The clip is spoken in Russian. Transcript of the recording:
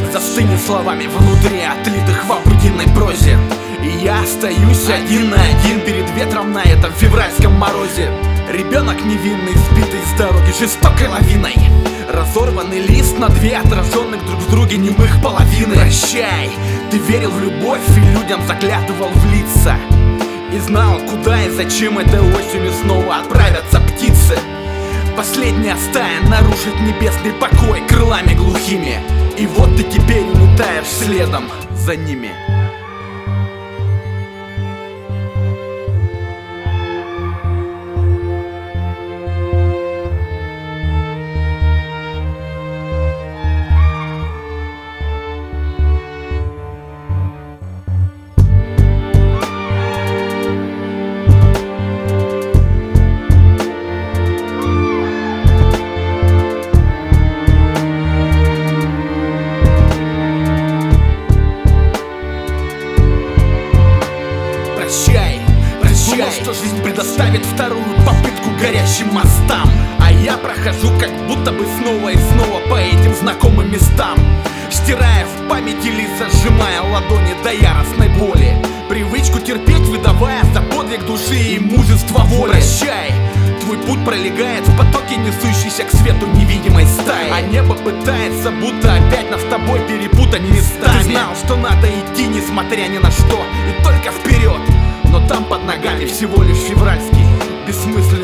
Застыни словами внутри, отлитых в обыденной прозе. И я остаюсь один на один перед ветром на этом февральском морозе. Ребенок невинный, сбитый с дороги жестокой лавиной. Разорванный лист на две отраженных друг в друге немых половины. Прощай, ты верил в любовь и людям заглядывал в лица, и знал, куда и зачем этой осенью снова отправятся птицы. Последняя стая нарушит небесный покой крылами глухими, и вот ты теперь улетаешь следом за ними. Думал, что жизнь предоставит вторую попытку горящим мостам, а я прохожу как будто бы снова и снова по этим знакомым местам, стирая в памяти лица, сжимая ладони до яростной боли, привычку терпеть, выдавая за подвиг души и мужество воли. Прощай, твой путь пролегает в потоке, несущейся к свету невидимой стаи, а небо пытается будто опять нас с тобой перепутать местами. Ты знал, что надо идти, несмотря ни на что, и только вперед. Но там под ногами всего лишь февральский бессмысленный